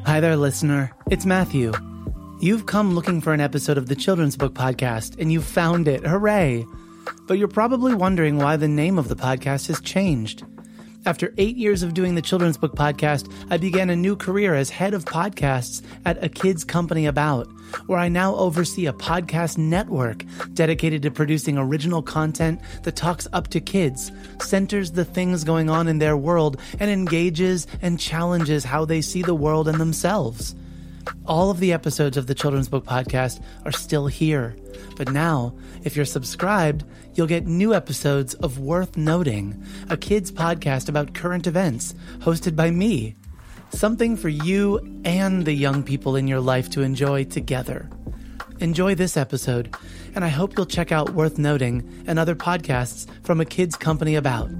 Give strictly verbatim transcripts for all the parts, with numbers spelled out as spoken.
Hi there, listener. It's Matthew. You've come looking for an episode of the Children's Book Podcast, and you've found it. Hooray! But you're probably wondering why the name of the podcast has changed. After eight years of doing the Children's Book Podcast, I began a new career as head of podcasts at A Kids Company About, where I now oversee a podcast network dedicated to producing original content that talks up to kids, centers the things going on in their world, and engages and challenges how they see the world and themselves. All of the episodes of the Children's Book Podcast are still here. But now, if you're subscribed, you'll get new episodes of Worth Noting, a kids podcast about current events, hosted by me. Something for you and the young people in your life to enjoy together. Enjoy this episode, and I hope you'll check out Worth Noting and other podcasts from A Kids Company About.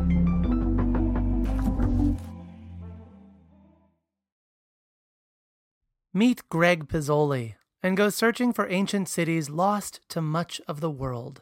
Meet Greg Pizzoli and go searching for ancient cities lost to much of the world.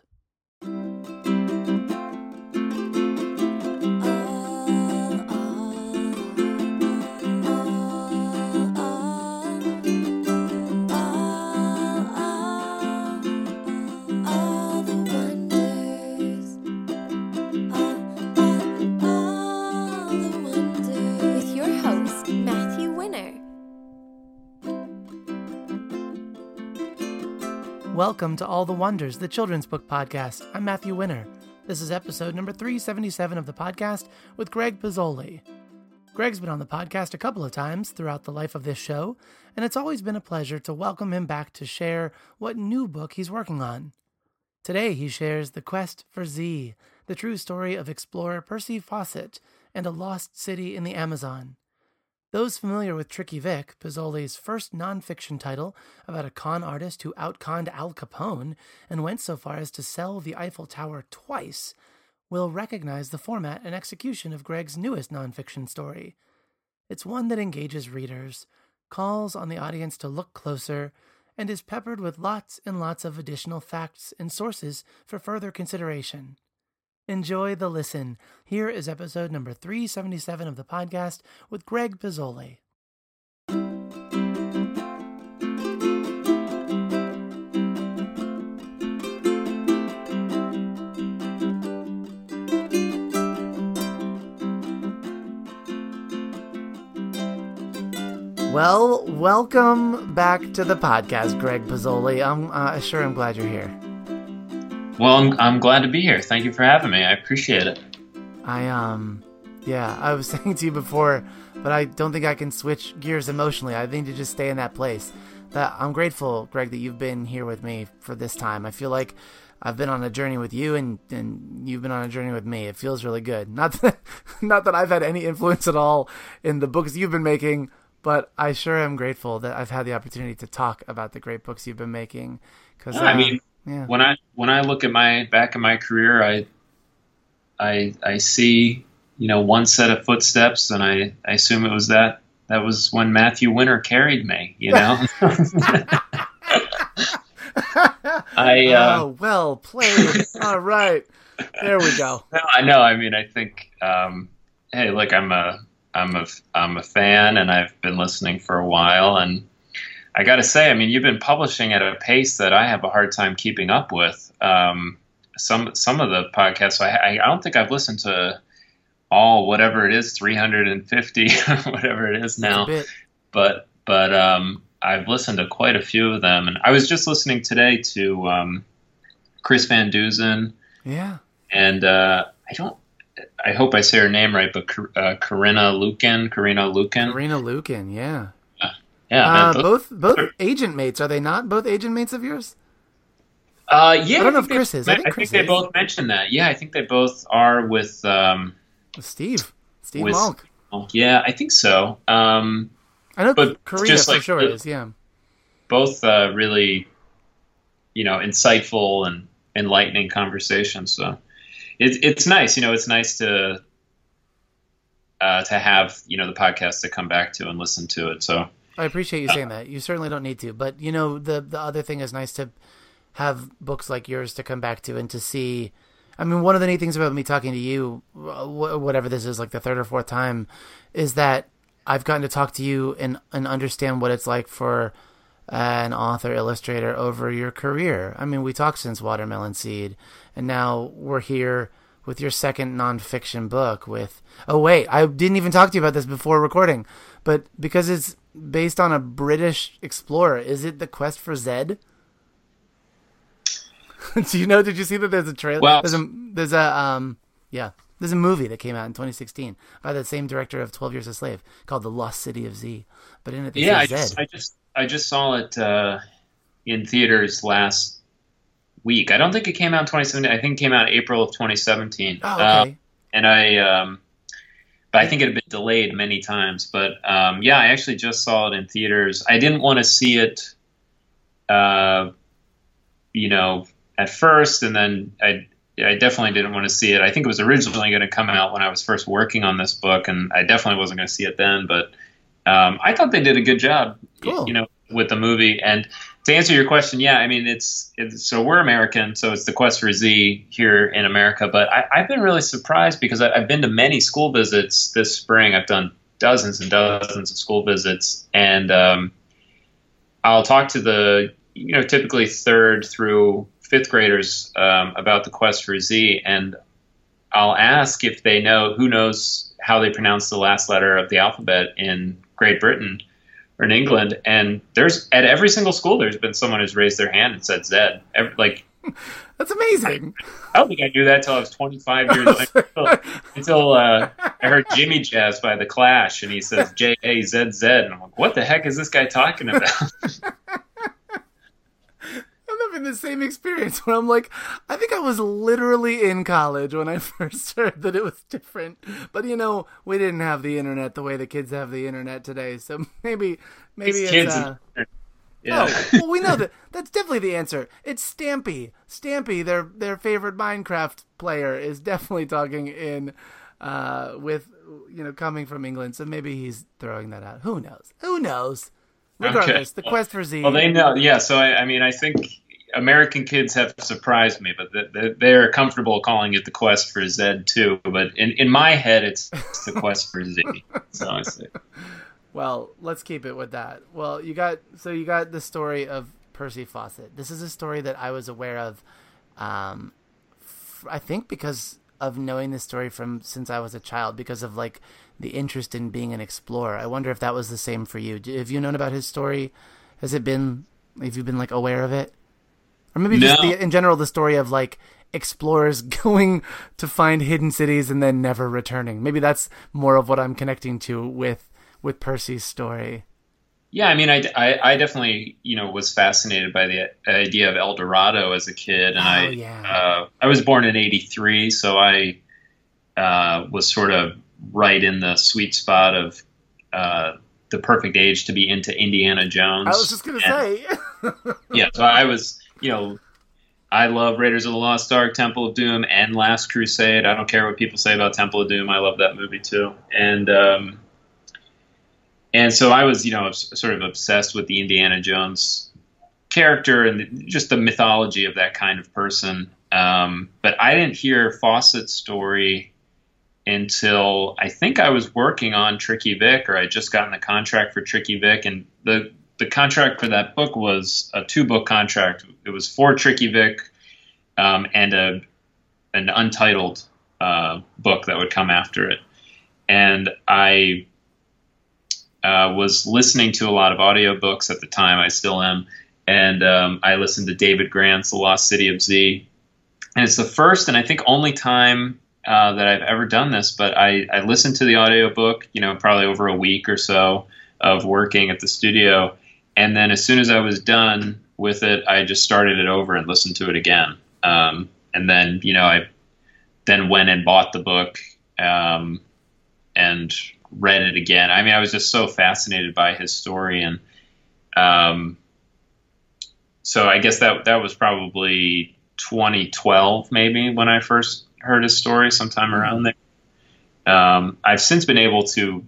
Welcome to All the Wonders, the Children's Book Podcast. I'm Matthew Winner. This is episode number three seventy-seven of the podcast with Greg Pizzoli. Greg's been on the podcast a couple of times throughout the life of this show, and it's always been a pleasure to welcome him back to share what new book he's working on. Today he shares The Quest for Z, the true story of explorer Percy Fawcett and a lost city in the Amazon. Those familiar with Tricky Vic, Pizzoli's first nonfiction title about a con artist who outconned Al Capone and went so far as to sell the Eiffel Tower twice, will recognize the format and execution of Greg's newest nonfiction story. It's one that engages readers, calls on the audience to look closer, and is peppered with lots and lots of additional facts and sources for further consideration. Enjoy the listen. Here is episode number three seventy-seven of the podcast with Greg Pizzoli. Well, welcome back to the podcast, Greg Pizzoli. I'm uh, sure I'm glad you're here. Well, I'm, I'm glad to be here. Thank you for having me. I appreciate it. I, um, yeah, I was saying to you before, but I don't think I can switch gears emotionally. I need to just stay in that place. That I'm grateful, Greg, that you've been here with me for this time. I feel like I've been on a journey with you, and, and you've been on a journey with me. It feels really good. Not that, not that I've had any influence at all in the books you've been making, but I sure am grateful that I've had the opportunity to talk about the great books you've been making. Cause, no, I mean, yeah. when I when I look at my back in my career, I I I see you know one set of footsteps, and I, I assume it was that that was when Matthew Winner carried me. You know. I uh, oh, well played. All right, there we go. No, I know. I mean, I think. Um, hey, look, I'm a I'm a I'm a fan, and I've been listening for a while, and I got to say, I mean, you've been publishing at a pace that I have a hard time keeping up with. Um, some some of the podcasts, I, I don't think I've listened to all whatever it is, three hundred fifty, whatever it is now. But but um, I've listened to quite a few of them, and I was just listening today to um, Chris Van Dusen. Yeah. And uh, I don't. I hope I say her name right, but uh, Corinna Lukin, Corinna Lukin. Corinna Lukin, yeah. Yeah, uh, man, both both are, agent mates, are they not? Both agent mates of yours? Uh, yeah. I don't know if Chris is. I think, I Chris think they is. both mentioned that. Yeah, I think they both are with um, with Steve. Steve with, Malk. Yeah, I think so. Um, I know, but Korea just for like, sure is. Yeah. Both uh, really, you know, insightful and enlightening conversations. So it's it's nice. You know, it's nice to uh, to have you know the podcast to come back to and listen to it. So. I appreciate you saying that. You certainly don't need to, but you know, the the other thing is nice to have books like yours to come back to and to see. I mean, one of the neat things about me talking to you, whatever this is, like the third or fourth time, is that I've gotten to talk to you and, and understand what it's like for uh, an author, illustrator over your career. I mean, we talked since Watermelon Seed, and now we're here with your second nonfiction book with, oh wait, I didn't even talk to you about this before recording, but because it's based on a British explorer, is it The Quest for Zed? Do you know, did you see that there's a trailer? Well, there's a, there's a, um, yeah, there's a movie that came out in twenty sixteen by the same director of twelve Years a Slave called The Lost City of Z. But in it, they yeah, I say just, Zed. I just, I just saw it uh, in theaters last week. I don't think it came out in twenty seventeen. I think it came out in April of twenty seventeen. Oh, okay. Uh, and I, um, but I think it had been delayed many times. But um, yeah, I actually just saw it in theaters. I didn't want to see it, uh, you know, at first, and then I, I definitely didn't want to see it. I think it was originally going to come out when I was first working on this book, and I definitely wasn't going to see it then. But um, I thought they did a good job, Cool. you know, with the movie. And to answer your question, yeah, I mean, it's, it's so we're American, so it's The Quest for Z here in America. But I, I've been really surprised because I, I've been to many school visits this spring. I've done dozens and dozens of school visits, and um, I'll talk to the, you know, typically third through fifth graders um, about The Quest for Z, and I'll ask if they know, who knows how they pronounce the last letter of the alphabet in Great Britain or in England. And there's, at every single school, there's been someone who's raised their hand and said Zed. Every, like, That's amazing. I don't think I knew that until I was twenty-five years old. Until, until uh, I heard Jimmy Jazz by The Clash, and he says J A Z Z, and I'm like, what the heck is this guy talking about? I'm having the same experience where I'm like, I think I was literally in college when I first heard that it was different. But, you know, we didn't have the internet the way the kids have the internet today. So maybe, maybe These it's, kids uh, yeah. oh, well, we know that. That's definitely the answer. It's Stampy. Stampy, their their favorite Minecraft player, is definitely talking in, uh, with, you know, coming from England. So maybe he's throwing that out. Who knows? Who knows? Regardless, Okay. The Quest for Z. Well, they know. Yeah. So, I, I mean, I think American kids have surprised me, but the, they're comfortable calling it The Quest for Z too. But in, in my head, it's The Quest for Z. So I say. Well, let's keep it with that. Well, you got so you got the story of Percy Fawcett. This is a story that I was aware of, um, f- I think because of knowing this story from since I was a child, because of like the interest in being an explorer. I wonder if that was the same for you. Have you known about his story? Has it been? Have you been like aware of it, or maybe No. just the, in general the story of like explorers going to find hidden cities and then never returning? Maybe that's more of what I'm connecting to with. with Percy's story. Yeah, I mean, I, I, I definitely, you know, was fascinated by the idea of El Dorado as a kid. And Oh, I yeah. uh, I was born in eighty-three, so I uh, was sort of right in the sweet spot of uh, the perfect age to be into Indiana Jones. I was just going to say. Yeah, so I was, you know, I love Raiders of the Lost Ark, Temple of Doom, and Last Crusade. I don't care what people say about Temple of Doom. I love that movie too. And, um, And so I was, you know, sort of obsessed with the Indiana Jones character and just the mythology of that kind of person. Um, but I didn't hear Fawcett's story until I think I was working on Tricky Vic, or I'd just gotten the contract for Tricky Vic. And the, the contract for that book was a two-book contract. It was for Tricky Vic um, and a an untitled uh, book that would come after it. And I... Uh, was listening to a lot of audiobooks at the time. I still am. And um, I listened to David Grant's The Lost City of Z. And it's the first and I think only time uh, that I've ever done this, but I, I listened to the audiobook, you know, probably over a week or so of working at the studio. And then as soon as I was done with it, I just started it over and listened to it again. Um, and then, you know, I then went and bought the book um, and read it again. I mean, I was just so fascinated by his story. And um, so I guess that that was probably twenty twelve, maybe, when I first heard his story, sometime around there. Um, I've since been able to,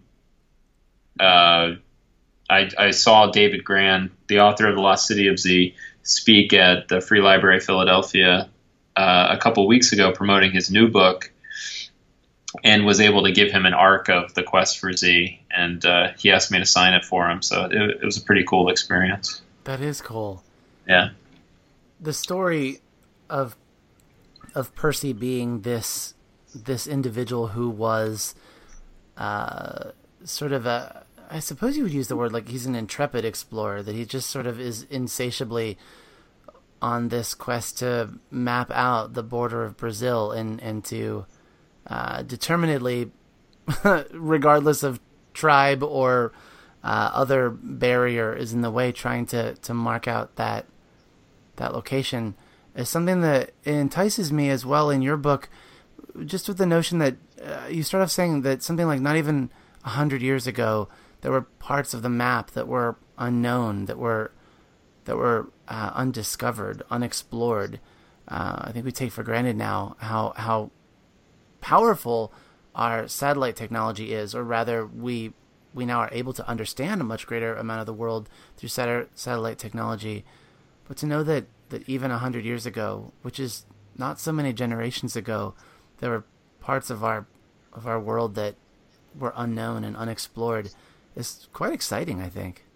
uh, I, I saw David Grann, the author of The Lost City of Z, speak at the Free Library Philadelphia uh, a couple weeks ago promoting his new book. and was able to give him an arc of the Quest for Z, and uh, he asked me to sign it for him. So it, it was a pretty cool experience. That is cool. Yeah. The story of of Percy being this this individual who was uh, sort of a, I suppose you would use the word like he's an intrepid explorer, that he just sort of is insatiably on this quest to map out the border of Brazil and, and to uh, determinedly, regardless of tribe or uh, other barrier is in the way, trying to, to mark out that that location is something that entices me as well in your book, just with the notion that uh, you start off saying that something like not even a hundred years ago, there were parts of the map that were unknown, that were that were uh, undiscovered, unexplored. Uh, I think we take for granted now how how powerful our satellite technology is, or rather, we we now are able to understand a much greater amount of the world through sat- satellite technology. But to know that, that even a hundred years ago, which is not so many generations ago, there were parts of our of our world that were unknown and unexplored is quite exciting, I think.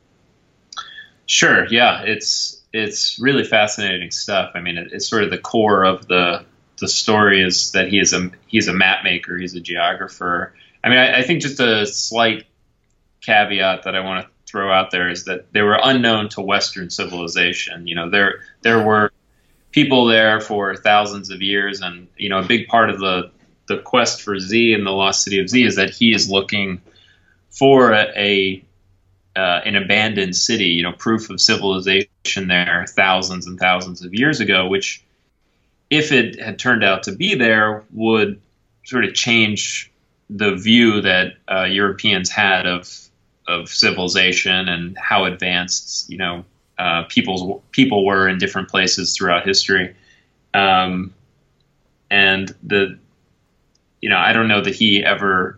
Sure. Yeah. It's, it's really fascinating stuff. I mean, it, it's sort of the core of the, the story is that he is a, he's a map maker. He's a geographer. I mean, I, I think just a slight caveat that I want to throw out there is that they were unknown to Western civilization. You know, there, there were people there for thousands of years. And, you know, a big part of the, the quest for Z and the Lost City of Z is that he is looking for a, a uh, an abandoned city, you know, proof of civilization there thousands and thousands of years ago, which, if it had turned out to be there, would sort of change the view that uh, Europeans had of of civilization and how advanced, you know, uh, people's people were in different places throughout history. Um, and the, you know, I don't know that he ever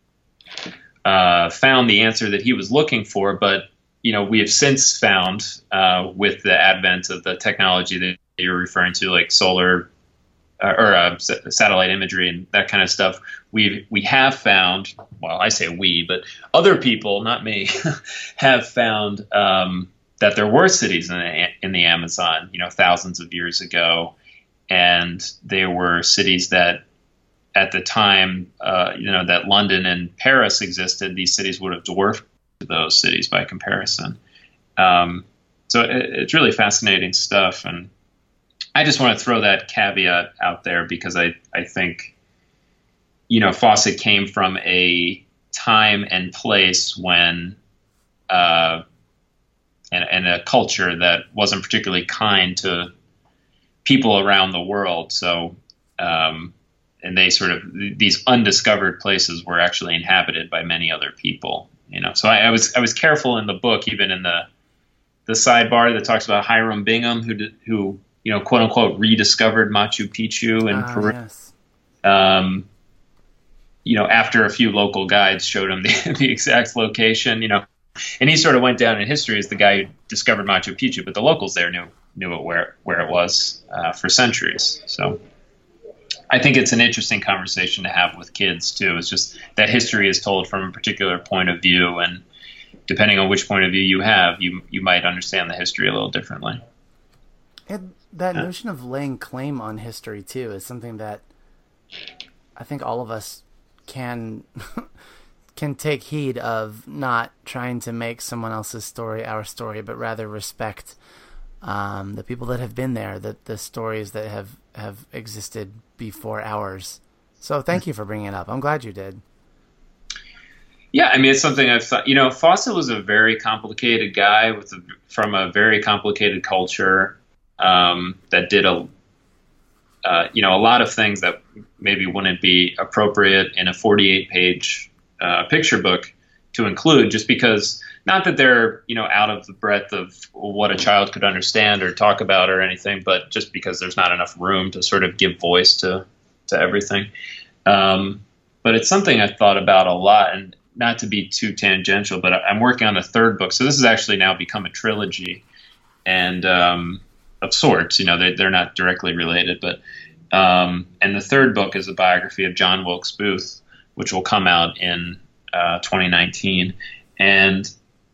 uh, found the answer that he was looking for, but, you know, we have since found uh, with the advent of the technology that you're referring to, like solar uh, or uh, s- satellite imagery and that kind of stuff, we we have found, well, I say we, but other people, not me, have found um, that there were cities in the, in the Amazon, you know, thousands of years ago, and they were cities that, at the time, uh, you know, that London and Paris existed, these cities would have dwarfed those cities by comparison. Um, so it, it's really fascinating stuff. And I just want to throw that caveat out there because I, I think, you know, Fawcett came from a time and place when, uh, and, and a culture that wasn't particularly kind to people around the world. So, um, and they sort of, these undiscovered places were actually inhabited by many other people, you know. So I, I was I was careful in the book, even in the the sidebar that talks about Hiram Bingham, who did, who you know, quote unquote, rediscovered Machu Picchu in Ah, Peru. yes. Um, you know, after a few local guides showed him the, the exact location, you know, and he sort of went down in history as the guy who discovered Machu Picchu, but the locals there knew knew it where where it was uh, for centuries. So I think it's an interesting conversation to have with kids too. It's just that history is told from a particular point of view, and depending on which point of view you have, you you might understand the history a little differently. And that Yeah. notion of laying claim on history too is something that I think all of us can can take heed of, not trying to make someone else's story our story, but rather respect um, the people that have been there, the the stories that have, have existed before ours. So thank you for bringing it up. I'm glad you did. Yeah, I mean, it's something I've thought. You know, Fawcett was a very complicated guy with a, from a very complicated culture um, that did a, uh, you know, a lot of things that maybe wouldn't be appropriate in a forty-eight page uh, picture book to include, just because, not that they're, you know, out of the breadth of what a child could understand or talk about or anything, but just because there's not enough room to sort of give voice to to everything. Um, but it's something I've thought about a lot, and not to be too tangential, but I'm working on the third book. So this has actually now become a trilogy, and um, of sorts, you know, they, they're not directly related, but Um, and the third book is a biography of John Wilkes Booth, which will come out in uh, twenty nineteen. And,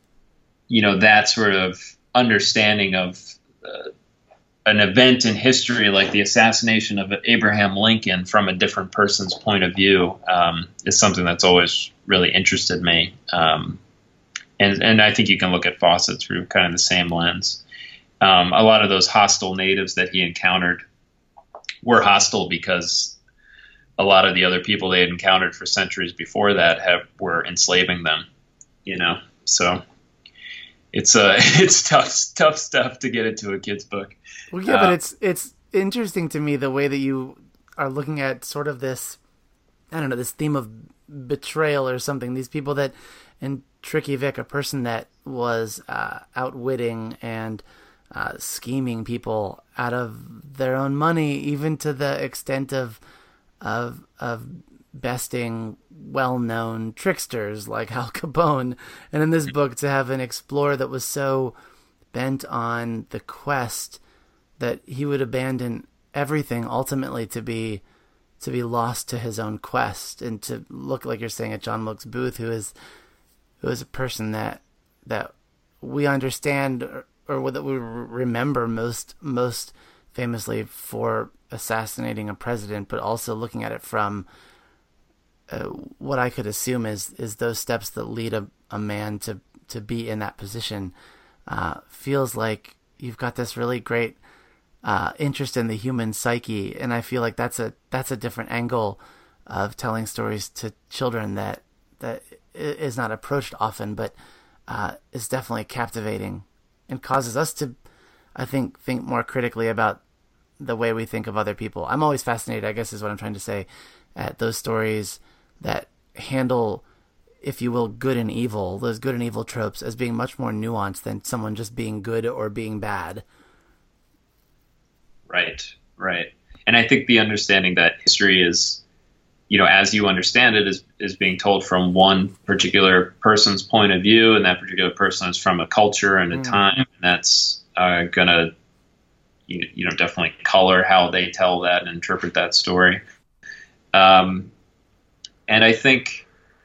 you know, that sort of understanding of uh, an event in history like the assassination of Abraham Lincoln from a different person's point of view um, is something that's always really interested me. Um, and, and I think you can look at Fawcett through kind of the same lens. Um, a lot of those hostile natives that he encountered were hostile because a lot of the other people they had encountered for centuries before that have were enslaving them, you know. So it's uh it's tough tough stuff to get into a kid's book. Well, yeah, uh, but it's it's interesting to me the way that you are looking at sort of this, I don't know, this theme of betrayal or something. These people that, and Tricky Vic, a person that was uh, outwitting and uh, scheming people out of their own money, even to the extent of of of besting well-known tricksters like Al Capone. And in this book, to have an explorer that was so bent on the quest that he would abandon everything ultimately to be to be lost to his own quest, and to look, like you're saying, at John Wilkes Booth, who is who is a person that that we understand, or, or that we remember most most famously for assassinating a president, but also looking at it from uh, what I could assume is is those steps that lead a, a man to to be in that position. Uh, feels like you've got this really great uh, interest in the human psyche, and I feel like that's a that's a different angle of telling stories to children that that is not approached often, but uh, is definitely captivating and causes us to, I think, think more critically about the way we think of other people. I'm always fascinated, I guess is what I'm trying to say, at those stories that handle, if you will, good and evil, those good and evil tropes, as being much more nuanced than someone just being good or being bad. Right, right. And I think the understanding that history is, you know, as you understand it, is is being told from one particular person's point of view, and that particular person is from a culture and a mm. time, and that's uh, going to, you, you know, definitely color how they tell that and interpret that story. Um, and I think,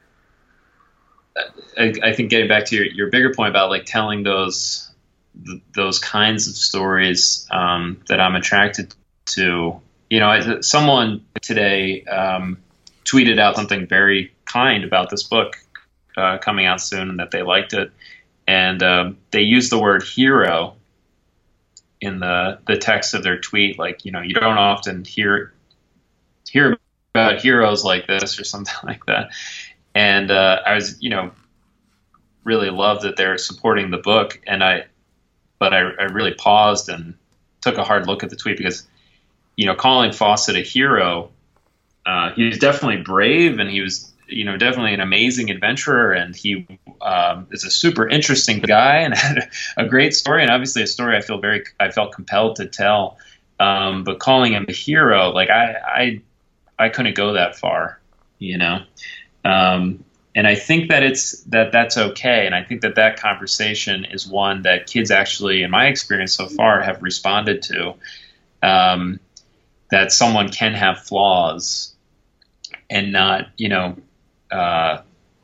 I, I think getting back to your, your bigger point about like telling those th- those kinds of stories um, that I'm attracted to, you know, I, someone today um, tweeted out something very kind about this book uh, coming out soon, and that they liked it, and um, they used the word hero in the the text of their tweet. Like, you know, you don't often hear hear about heroes like this or something like that. And uh, I was, you know, really loved that they're supporting the book. And I, but I, I really paused and took a hard look at the tweet, because, you know, calling Fawcett a hero, uh, he was definitely brave, and he was, you know, definitely an amazing adventurer, and he um, is a super interesting guy and had a great story, and obviously a story I feel very, I felt compelled to tell. Um, but calling him a hero, like I, I, I couldn't go that far, you know. Um, and I think that it's that that's okay. And I think that that conversation is one that kids actually, in my experience so far, have responded to, um, that someone can have flaws and not, you know, uh,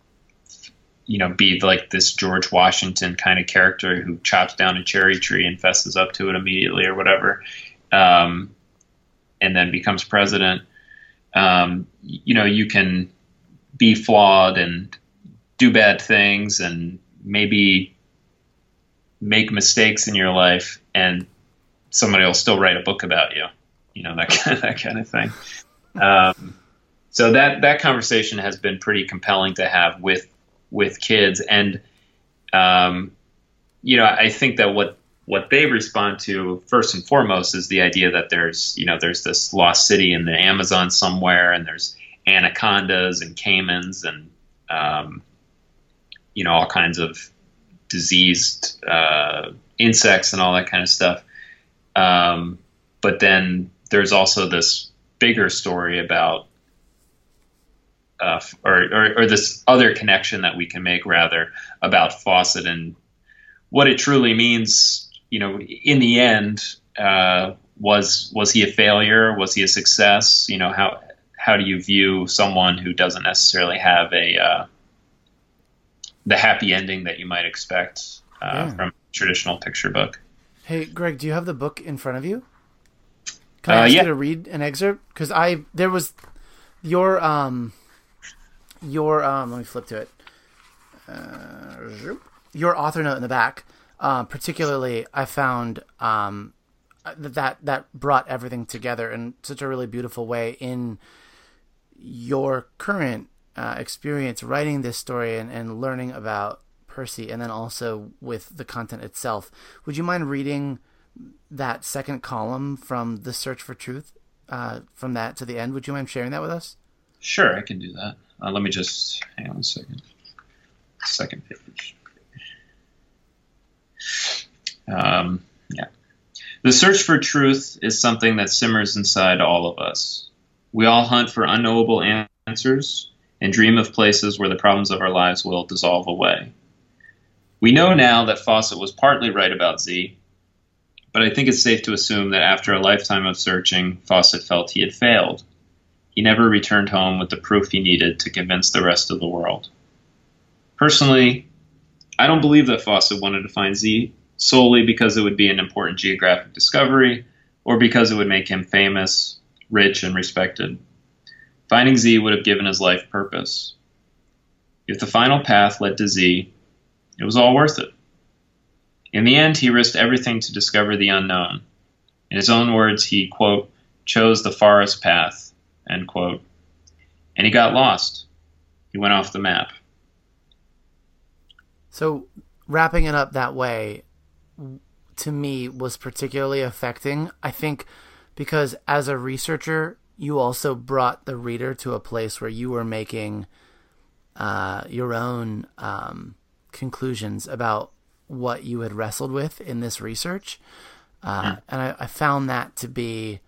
you know, be like this George Washington kind of character who chops down a cherry tree and fesses up to it immediately or whatever, um, and then becomes president. Um, you know, you can be flawed and do bad things and maybe make mistakes in your life, and somebody will still write a book about you, you know, that kind of, that kind of thing. Um, so that, that conversation has been pretty compelling to have with, with kids. And, um, you know, I think that what, what they respond to first and foremost is the idea that there's, you know, there's this lost city in the Amazon somewhere, and there's anacondas and caimans and, um, you know, all kinds of diseased uh, insects and all that kind of stuff. Um, but then there's also this bigger story about, uh, or, or, or this other connection that we can make, rather, about Fawcett and what it truly means, you know, in the end, uh, was was he a failure? Was he a success? You know, how how do you view someone who doesn't necessarily have a uh, the happy ending that you might expect uh, yeah. from a traditional picture book? Hey, Greg, do you have the book in front of you? Can I uh, ask yeah. you to read an excerpt? Because I there was your um your um let me flip to it. Uh, your author note in the back, uh, particularly, I found um that that brought everything together in such a really beautiful way in your current uh, experience writing this story and, and learning about Percy, and then also with the content itself. Would you mind reading that second column from The Search for Truth, uh, from that to the end? Would you mind sharing that with us? Sure, I can do that. Uh, let me just hang on a second. Second page. Um, yeah. The search for truth is something that simmers inside all of us. We all hunt for unknowable answers and dream of places where the problems of our lives will dissolve away. We know now that Fawcett was partly right about Z, but I think it's safe to assume that after a lifetime of searching, Fawcett felt he had failed. He never returned home with the proof he needed to convince the rest of the world. Personally, I don't believe that Fawcett wanted to find Z solely because it would be an important geographic discovery or because it would make him famous, rich, and respected. Finding Z would have given his life purpose. If the final path led to Z, it was all worth it. In the end, he risked everything to discover the unknown. In his own words, he, quote, chose the forest path, end quote. And he got lost. He went off the map. So wrapping it up that way, to me, was particularly affecting, I think, because as a researcher, you also brought the reader to a place where you were making uh, your own um, conclusions about what you had wrestled with in this research. Uh, yeah. And I, I found that to be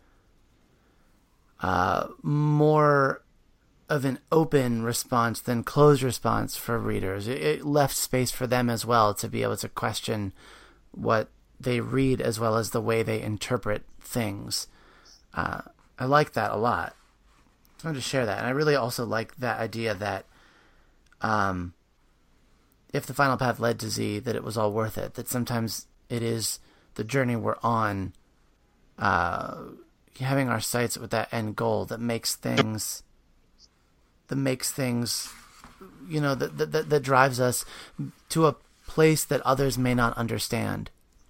uh, more of an open response than closed response for readers. It, it left space for them as well to be able to question what they read as well as the way they interpret things. Uh, I like that a lot. I wanted to share that. And I really also like that idea that um, if the final path led to Z, that it was all worth it. That sometimes it is the journey we're on, uh, having our sights with that end goal that makes things, that makes things, you know, that, that, that drives us to a place that others may not understand.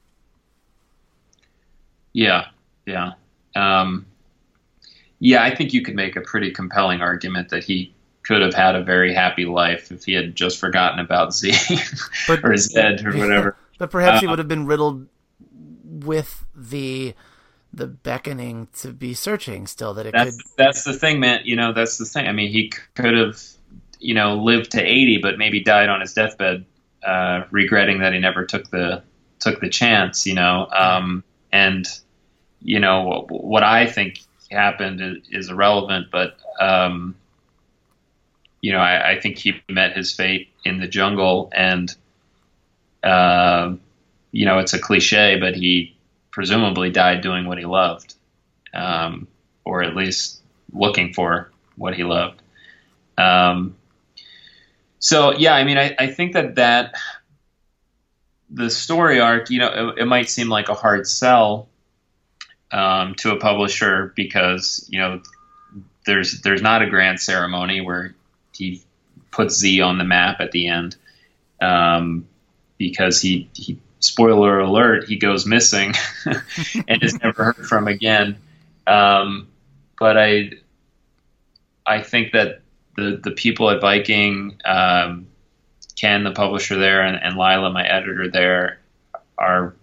Yeah, yeah. Um, yeah, I think you could make a pretty compelling argument that he could have had a very happy life if he had just forgotten about Z but, or Zed or whatever. But perhaps uh, he would have been riddled with the the beckoning to be searching still. That it that's, could. That's the thing, man. You know, that's the thing. I mean, he could have, you know, lived to eighty, but maybe died on his deathbed, uh, regretting that he never took the took the chance. You know, um, and you know what I think happened is, is irrelevant, but um, you know, I, I think he met his fate in the jungle, and uh, you know, it's a cliche, but he presumably died doing what he loved, um, or at least looking for what he loved. Um, so yeah, I mean, I, I think that that the story arc, you know, it, it might seem like a hard sell um, to a publisher because, you know, there's there's not a grand ceremony where he puts Z on the map at the end, um, because he, he spoiler alert, he goes missing and is never heard from again. Um, but I I think that the the people at Viking, um, Ken, the publisher there, and, and Lila, my editor there, are,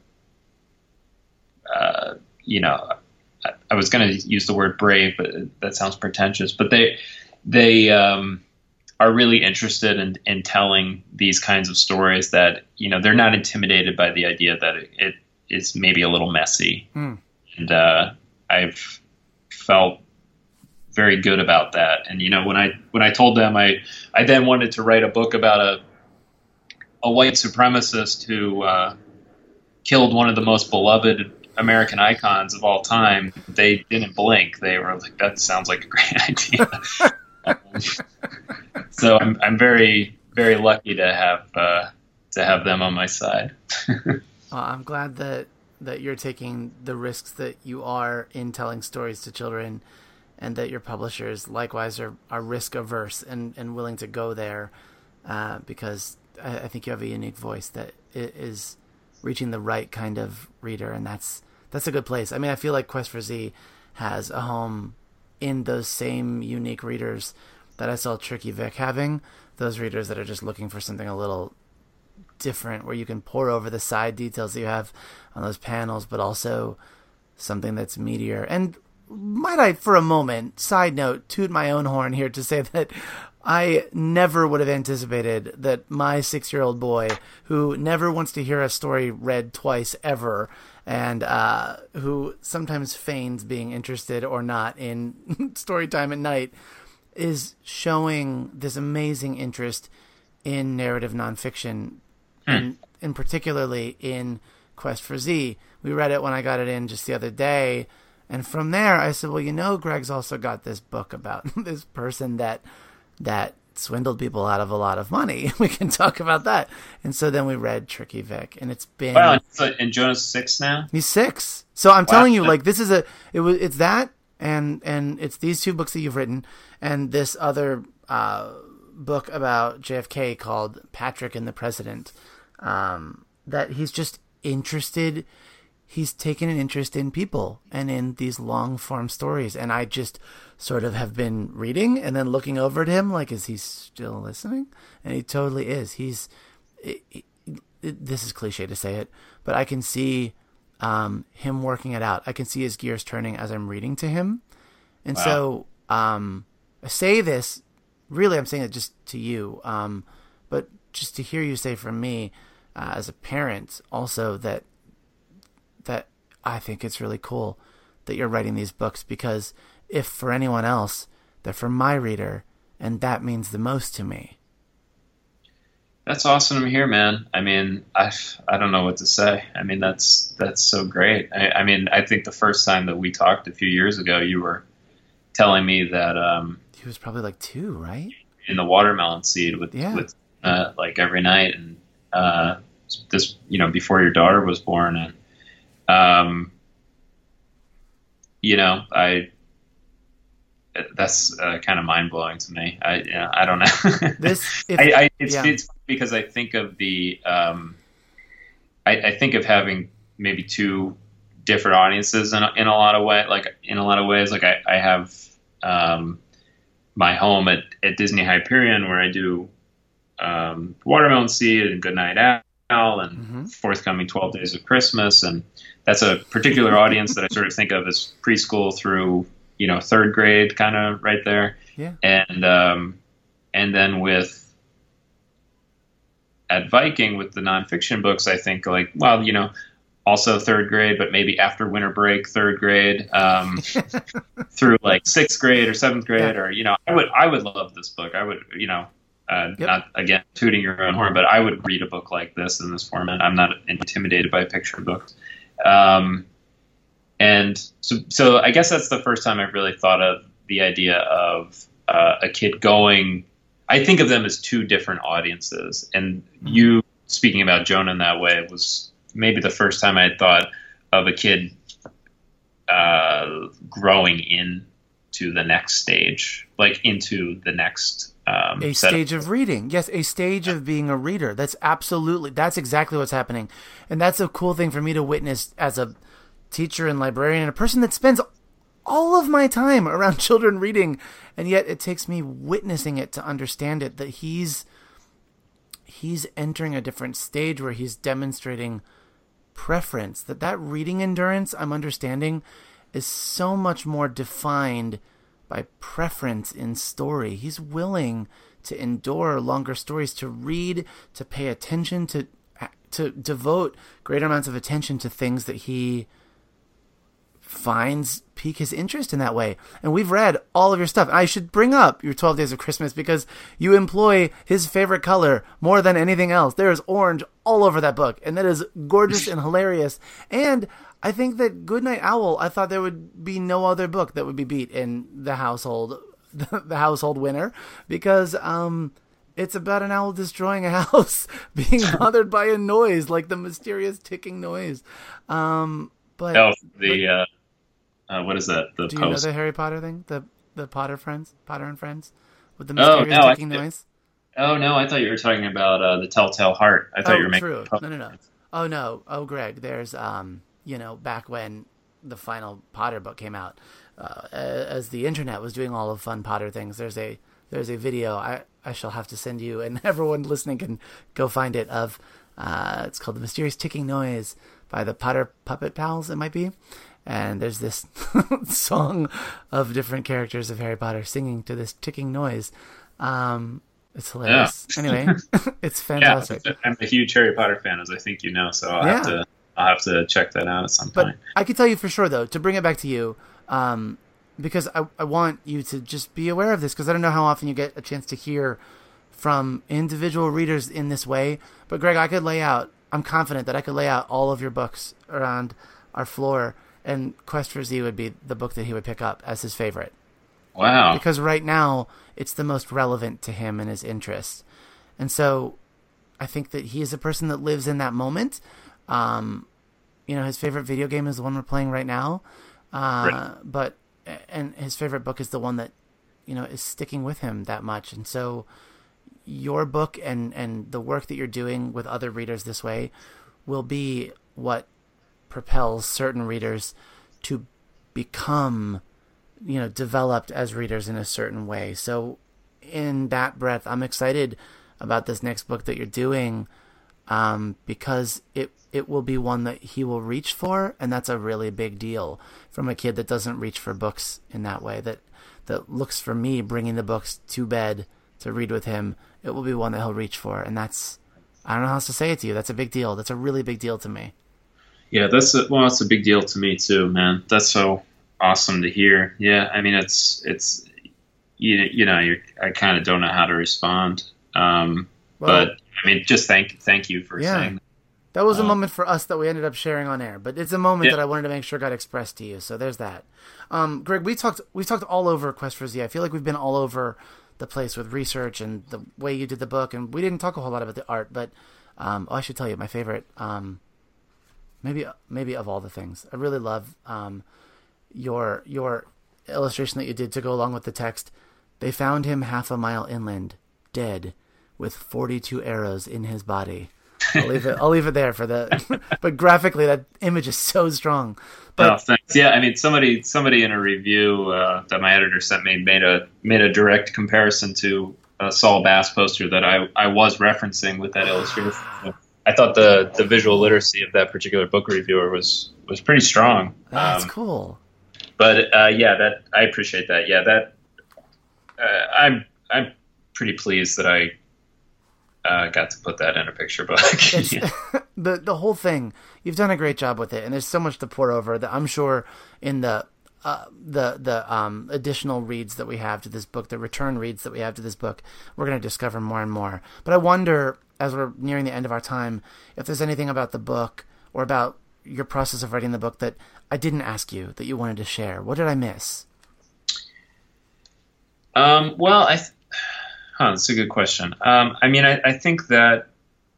uh, you know, I, I was going to use the word brave, but that sounds pretentious. But they they um, are really interested in, in telling these kinds of stories that, you know, they're not intimidated by the idea that it, it is maybe a little messy. Mm. And uh, I've felt very good about that. And, you know, when I when I told them I, I then wanted to write a book about a a white supremacist who uh, killed one of the most beloved American icons of all time, they didn't blink. They were like, that sounds like a great idea. um, so I'm I'm very very lucky to have uh, to have them on my side. Well, I'm glad that that you're taking the risks that you are in telling stories to children, and that your publishers likewise are, are risk averse and, and willing to go there, uh, because I, I think you have a unique voice that is reaching the right kind of reader, and that's that's a good place. I mean, I feel like Quest for Z has a home in those same unique readers that I saw Tricky Vic having, those readers that are just looking for something a little different, where you can pour over the side details that you have on those panels, but also something that's meatier. And might I, for a moment, side note, toot my own horn here to say that I never would have anticipated that my six-year-old boy, who never wants to hear a story read twice ever, and uh, who sometimes feigns being interested or not in story time at night, is showing this amazing interest in narrative nonfiction, hmm. and, and particularly in Quest for Z. We read it when I got it in just the other day, and from there I said, well, you know, Greg's also got this book about this person that that swindled people out of a lot of money. We can talk about that. And so then we read Tricky Vic, and it's been... Wow, and Jonah's six now? He's six. So I'm wow. telling you, like, this is a... It was. It's that, and and it's these two books that you've written, and this other uh, book about J F K called Patrick and the President, um, that he's just interested... He's taken an interest in people and in these long form stories. And I just sort of have been reading and then looking over at him like, is he still listening? And he totally is. He's, it, it, it, this is cliche to say it, but I can see um, him working it out. I can see his gears turning as I'm reading to him. And wow. so um, I say this, really, I'm saying it just to you, um, but just to hear you say from me uh, as a parent also that, that I think it's really cool that you're writing these books, because if for anyone else, they're for my reader, and that means the most to me. That's awesome to hear, man. I mean, I, I don't know what to say. I mean, that's that's so great. I, I mean, I think the first time that we talked a few years ago, you were telling me that um, he was probably like two, right? In the watermelon seed with yeah. with uh, like every night, and uh, this, you know, before your daughter was born, and. Um, you know, I, that's uh, kind of mind blowing to me. I, you know, I don't know. This, if, I, I, it's, yeah. it's funny because I think of the, um, I, I think of having maybe two different audiences in a, in a lot of way, like in a lot of ways, like I, I have, um, my home at, at Disney Hyperion where I do, um, Watermelon Seed and Goodnight Owl and mm-hmm. forthcoming twelve Days of Christmas, and that's a particular audience that I sort of think of as preschool through, you know, third grade, kind of right there. Yeah. And um, and then with at Viking with the nonfiction books, I think like, well, you know, also third grade, but maybe after winter break, third grade, um, through like sixth grade or seventh grade, yeah. or you know, I would I would love this book. I would, you know. Uh, yep. Not, again, tooting your own horn, but I would read a book like this in this format. I'm not intimidated by picture books. Um, and so, so I guess that's the first time I've really thought of the idea of uh, a kid going, I think of them as two different audiences. And mm-hmm. you speaking about Jonah in that way was maybe the first time I had thought of a kid uh, growing into the next stage, like into the next Um, a stage of reading. Yes, a stage of being a reader. That's absolutely, that's exactly what's happening. And that's a cool thing for me to witness as a teacher and librarian and a person that spends all of my time around children reading. And yet it takes me witnessing it to understand it, that he's, he's entering a different stage where he's demonstrating preference, that that reading endurance I'm understanding is so much more defined by preference in story. He's willing to endure longer stories, to read, to pay attention, to to devote great amounts of attention to things that he finds pique his interest in that way. And we've read all of your stuff. I should bring up your twelve Days of Christmas because you employ his favorite color more than anything else. There is orange all over that book, and that is gorgeous and hilarious. And I think that Goodnight Owl, I thought there would be no other book that would be beat in the household, the household winner, because um, it's about an owl destroying a house, being bothered by a noise, like the mysterious ticking noise. Um, but oh, the but, uh, uh, what is that? The do post? you know the Harry Potter thing? The the Potter friends, Potter and Friends, with the mysterious oh, no, ticking I, noise. Oh no, I thought you were talking about uh, the Telltale Heart. I thought oh, you were making. True. No, no, no. Oh no. Oh, Greg. There's um, you know, back when the final Potter book came out, uh, as the internet was doing all of fun Potter things. There's a there's a video I I shall have to send you, and everyone listening can go find it. Of uh, it's called The Mysterious Ticking Noise by the Potter Puppet Pals. It might be. And there's this song of different characters of Harry Potter singing to this ticking noise. Um, it's hilarious. Yeah. Anyway, it's fantastic. Yeah, I'm a huge Harry Potter fan, as I think you know, so I'll yeah. have to I'll have to check that out at some but point. I can tell you for sure, though, to bring it back to you, um, because I, I want you to just be aware of this, because I don't know how often you get a chance to hear from individual readers in this way. But Greg, I could lay out, I'm confident that I could lay out all of your books around our floor, and Quest for Z would be the book that he would pick up as his favorite. Wow. Because right now, it's the most relevant to him and his interests. And so I think that he is a person that lives in that moment. Um, you know, his favorite video game is the one we're playing right now. Uh, right. But, and his favorite book is the one that, you know, is sticking with him that much. And so your book and, and the work that you're doing with other readers this way will be what propels certain readers to become, you know, developed as readers in a certain way. So in that breath, I'm excited about this next book that you're doing, um, because it, it will be one that he will reach for. And that's a really big deal from a kid that doesn't reach for books in that way, that, that looks for me bringing the books to bed to read with him. It will be one that he'll reach for. And that's, I don't know how else to say it to you. That's a big deal. That's a really big deal to me. Yeah, that's a, well, that's a big deal to me too, man. That's so awesome to hear. Yeah, I mean, it's it's you, you know, you're, I kind of don't know how to respond, um, well, but I mean, just thank thank you for yeah, saying that. That was um, a moment for us that we ended up sharing on air, but it's a moment yeah. that I wanted to make sure got expressed to you. So there's that. Um, Greg, we talked we talked all over Quest for Z. I feel like we've been all over the place with research and the way you did the book, and we didn't talk a whole lot about the art. But um, oh, I should tell you, my favorite. Um, Maybe, maybe of all the things, I really love um, your your illustration that you did to go along with the text. They found him half a mile inland, dead, with forty-two arrows in his body. I'll leave it. I'll leave it there for the. But graphically, that image is so strong. But oh, thanks. Yeah, I mean, somebody somebody in a review uh, that my editor sent me made a made a direct comparison to a Saul Bass poster that I I was referencing with that illustration. I thought the, the visual literacy of that particular book reviewer was, was pretty strong. That's um, cool. But uh, yeah, that I appreciate that. Yeah, that uh, I'm I'm pretty pleased that I uh, got to put that in a picture book. yeah. the the whole thing, you've done a great job with it, and there's so much to pour over that I'm sure in the uh, the the um, additional reads that we have to this book, the return reads that we have to this book, we're going to discover more and more. But I wonder, as we're nearing the end of our time, if there's anything about the book or about your process of writing the book that I didn't ask you that you wanted to share. What did I miss? Um, well, I, th- huh, that's a good question. Um, I mean, I, I think that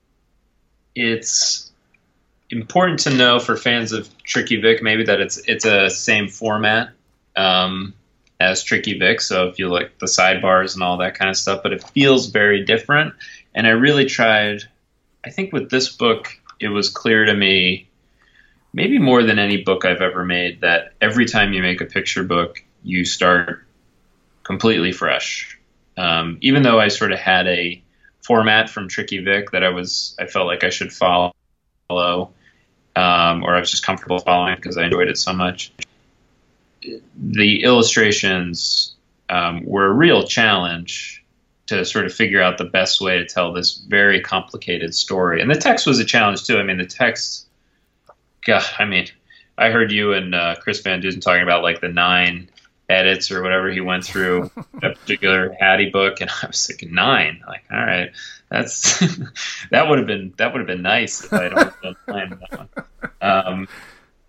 it's important to know for fans of Tricky Vic, maybe that it's, it's a same format, um, as Tricky Vic. So if you like the sidebars and all that kind of stuff, but it feels very different. And I really tried, I think with this book, it was clear to me, maybe more than any book I've ever made, that every time you make a picture book, you start completely fresh. Um, even though I sort of had a format from Tricky Vic that I was, I felt like I should follow, um, or I was just comfortable following because I enjoyed it so much. The illustrations um, were a real challenge to sort of figure out the best way to tell this very complicated story. And the text was a challenge too. I mean, the text, God, I mean, I heard you and uh, Chris Van Dusen talking about like the nine edits or whatever he went through that particular Hattie book. And I was thinking nine, like, all right, that's, that would have been, that would have been nice if I had only done nine on that one. Um,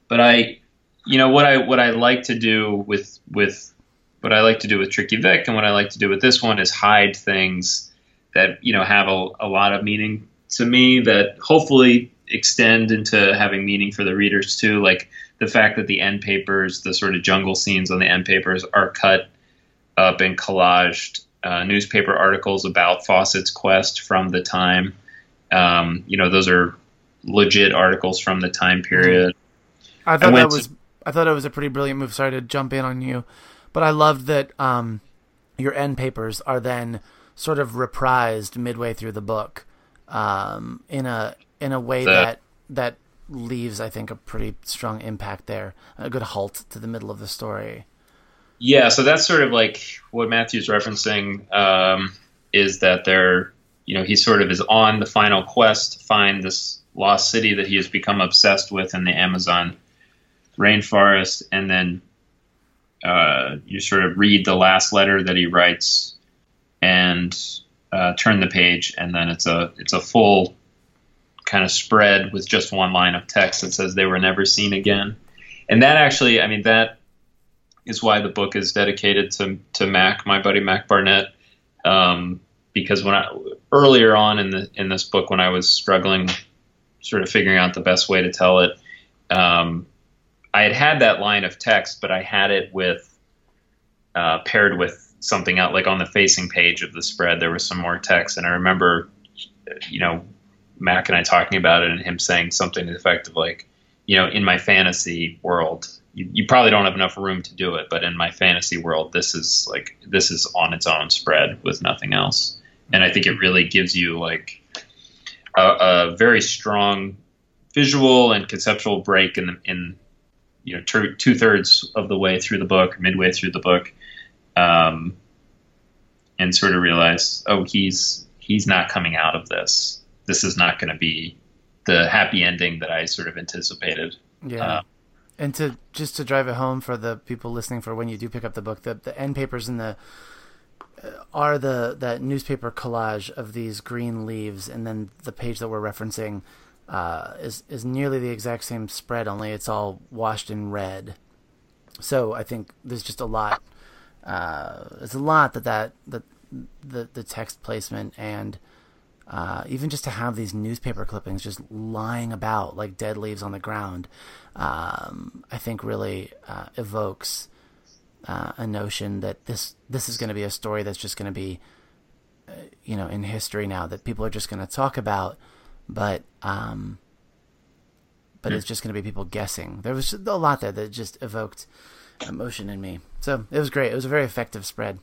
but I, you know, what I what I like to do with with what I like to do with Tricky Vic and what I like to do with this one is hide things that, you know, have a, a lot of meaning to me that hopefully extend into having meaning for the readers too. Like the fact that the end papers, the sort of jungle scenes on the end papers are cut up and collaged uh, newspaper articles about Fawcett's quest from the time. Um, you know, those are legit articles from the time period. I thought I that was to, I thought it was a pretty brilliant move. Sorry to jump in on you, but I loved that um, your end papers are then sort of reprised midway through the book um, in a in a way the, that that leaves, I think, a pretty strong impact there, a good halt to the middle of the story. Yeah, so that's sort of like what Matthew's referencing um, is that they're, you know, he sort of is on the final quest to find this lost city that he has become obsessed with in the Amazon rainforest, and then uh, you sort of read the last letter that he writes and uh, turn the page, and then it's a it's a full kind of spread with just one line of text that says they were never seen again. And that actually, I mean, that is why the book is dedicated to to Mac, my buddy Mac Barnett, um, because when I earlier on in the in this book, when I was struggling, sort of figuring out the best way to tell it, um, I had had that line of text, but I had it with uh, paired with something else, like on the facing page of the spread, there was some more text, and I remember, you know, Mac and I talking about it, and him saying something to the effect of like, you know, in my fantasy world, you, you probably don't have enough room to do it, but in my fantasy world, this is like, this is on its own spread with nothing else. And I think it really gives you like a, a very strong visual and conceptual break in the, in, you know, two, two thirds of the way through the book, midway through the book. Um, and sort of realize, oh, he's, he's not coming out of this. This is not going to be the happy ending that I sort of anticipated. Yeah. Uh, and to just to drive it home for the people listening, for when you do pick up the book, the, the end papers in the uh, are the that newspaper collage of these green leaves, and then the page that we're referencing uh, is is nearly the exact same spread, only it's all washed in red. So I think there's just a lot. Uh, there's a lot that that that the the text placement and Uh, even just to have these newspaper clippings just lying about like dead leaves on the ground, um, I think really uh, evokes uh, a notion that this this is going to be a story that's just going to be, uh, you know, in history now, that people are just going to talk about, but um, but mm. it's just going to be people guessing. There was a lot there that just evoked emotion in me, so it was great. It was a very effective spread.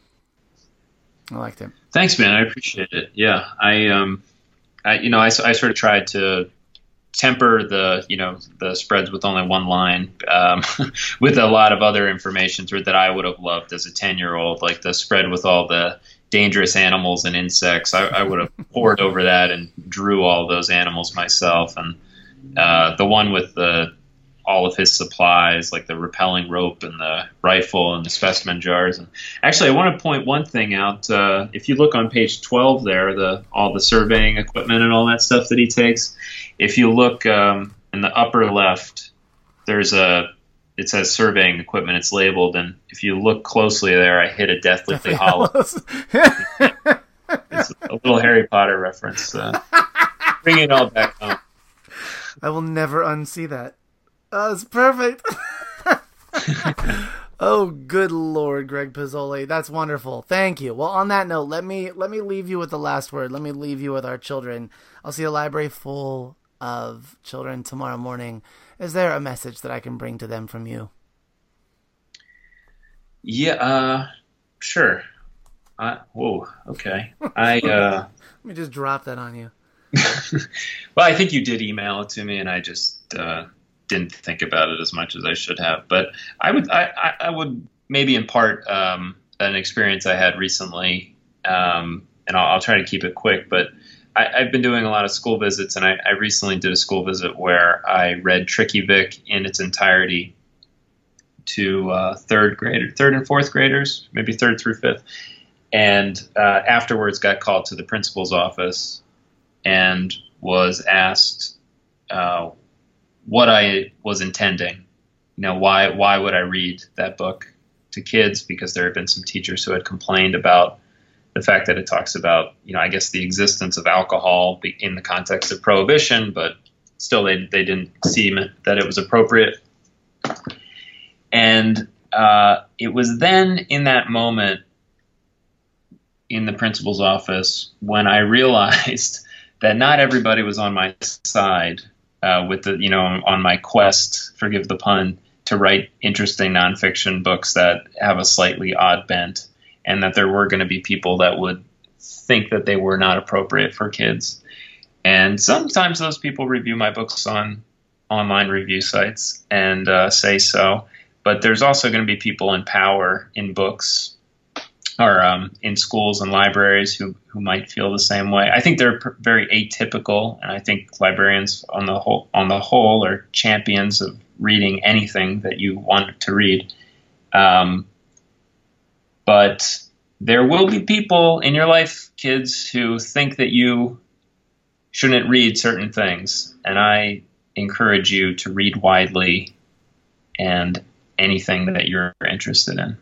I liked it. Thanks, man. I appreciate it. Yeah, I, um, I, you know, I, I sort of tried to temper the, you know, the spreads with only one line, um, with a lot of other information through that I would have loved as a ten-year-old, like the spread with all the dangerous animals and insects. I, I would have pored over that and drew all those animals myself, and uh, the one with the all of his supplies, like the rappelling rope and the rifle and the specimen jars. And actually, I want to point one thing out. Uh, if you look on page twelve there, the all the surveying equipment and all that stuff that he takes, if you look um, in the upper left, there's a, it says surveying equipment. It's labeled. And if you look closely there, I hit a Deathly Hallows. It's a little Harry Potter reference. Uh, bring it all back home. I will never unsee that. Oh, it's perfect. Oh, good Lord, Greg Pizzoli. That's wonderful. Thank you. Well, on that note, let me let me leave you with the last word. Let me leave you with our children. I'll see a library full of children tomorrow morning. Is there a message that I can bring to them from you? Yeah, uh, sure. Uh, whoa, okay. I uh, Let me just drop that on you. Well, I think you did email it to me, and I just... Uh, didn't think about it as much as I should have, but I would, I, I would maybe impart um, an experience I had recently, um, and I'll, I'll try to keep it quick, but I, I've been doing a lot of school visits, and I, I recently did a school visit where I read Tricky Vic in its entirety to uh, third grader, third and fourth graders, maybe third through fifth. And uh, afterwards got called to the principal's office and was asked, uh, what I was intending. You know, why why would I read that book to kids? Because there had been some teachers who had complained about the fact that it talks about, you know, I guess the existence of alcohol in the context of prohibition, but still they they didn't seem that it was appropriate. And uh, it was then in that moment in the principal's office when I realized that not everybody was on my side uh, with the, you know, on my quest, forgive the pun, to write interesting nonfiction books that have a slightly odd bent, and that there were going to be people that would think that they were not appropriate for kids. And sometimes those people review my books on online review sites and uh, say so. But there's also going to be people in power in books or um, in schools and libraries who, who might feel the same way. I think they're pr- very atypical, and I think librarians on the whole on the whole are champions of reading anything that you want to read. Um, but there will be people in your life, kids, who think that you shouldn't read certain things, and I encourage you to read widely and anything that you're interested in.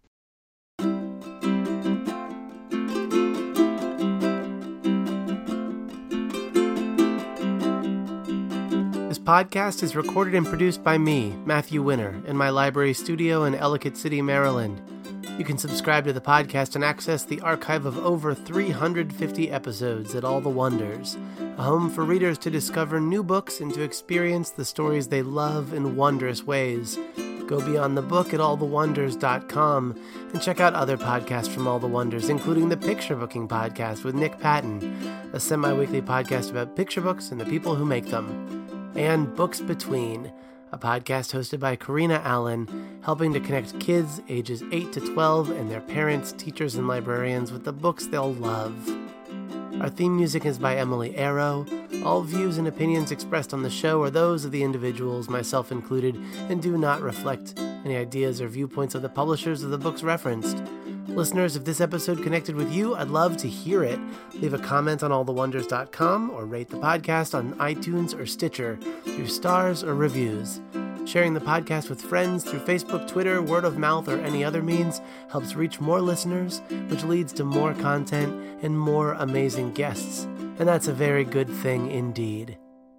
This podcast is recorded and produced by me, Matthew Winner, in my library studio in Ellicott City, Maryland. You can subscribe to the podcast and access the archive of over three hundred fifty episodes at All the Wonders, a home for readers to discover new books and to experience the stories they love in wondrous ways. Go beyond the book at all the wonders dot com and check out other podcasts from All the Wonders, including the Picture Booking Podcast with Nick Patton, a semi-weekly podcast about picture books and the people who make them, and Books Between, a podcast hosted by Karina Allen, helping to connect kids ages eight to twelve and their parents, teachers, and librarians with the books they'll love. Our theme music is by Emily Arrow. All views and opinions expressed on the show are those of the individuals, myself included, and do not reflect any ideas or viewpoints of the publishers of the books referenced. Listeners, if this episode connected with you, I'd love to hear it. Leave a comment on all the wonders dot com or rate the podcast on iTunes or Stitcher through stars or reviews. Sharing the podcast with friends through Facebook, Twitter, word of mouth, or any other means helps reach more listeners, which leads to more content and more amazing guests. And that's a very good thing indeed.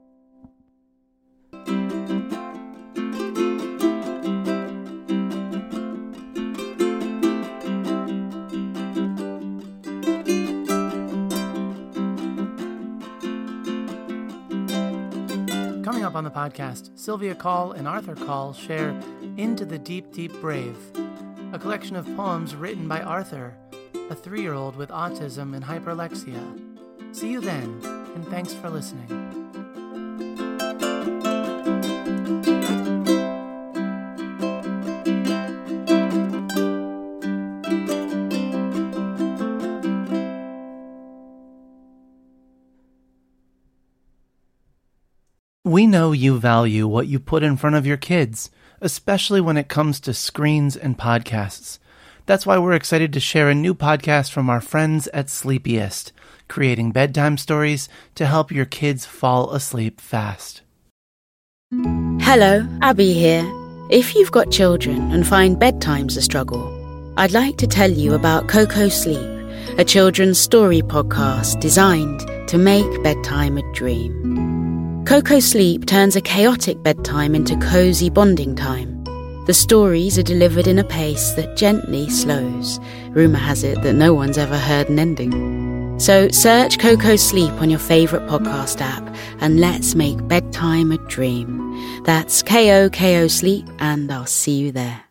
Coming up on the podcast, Sylvia Call and Arthur Call share Into the Deep, Deep Brave, a collection of poems written by Arthur, a three-year-old with autism and hyperlexia. See you then, and thanks for listening. We know you value what you put in front of your kids, especially when it comes to screens and podcasts. That's why we're excited to share a new podcast from our friends at Sleepiest, creating bedtime stories to help your kids fall asleep fast. Hello, Abby here. If you've got children and find bedtime's a struggle, I'd like to tell you about Coco Sleep, a children's story podcast designed to make bedtime a dream. Coco Sleep turns a chaotic bedtime into cozy bonding time. The stories are delivered in a pace that gently slows. Rumour has it that no one's ever heard an ending. So search Coco Sleep on your favourite podcast app and let's make bedtime a dream. That's K O K O Sleep, and I'll see you there.